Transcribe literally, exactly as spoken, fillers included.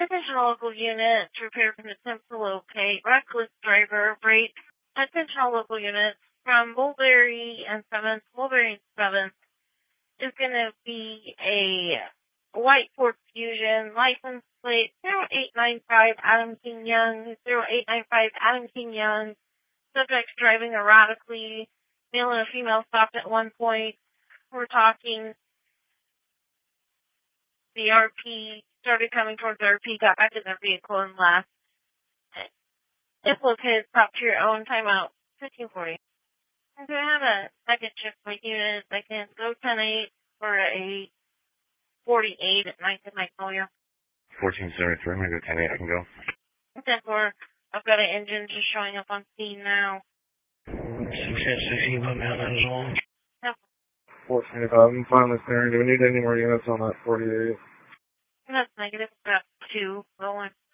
Attention all local units, repair from attempt to locate, reckless driver, brake. Attention all local units from Mulberry and seventh, Mulberry and seventh is going to be a white Ford Fusion, license plate zero eight nine five Adam King Young, zero eight nine five Adam King Young. Subjects driving erratically, male and a female stopped at one point. We're talking the R P started coming towards the R P, got back in their vehicle and left. If located, stop to your own timeout. fifteen forty. And do I have a second shift my unit? I can go ten eight for a forty-eight at night at Magnolia. fourteen seventy-three, I'm going to go ten eight, I can go. ten four, I've got an engine just showing up on scene now. six eight six, you put me on that as well. Yep. fourteen five, I'm finally clearing. Do we need any more units on that forty-eight? That's negative. Got two going.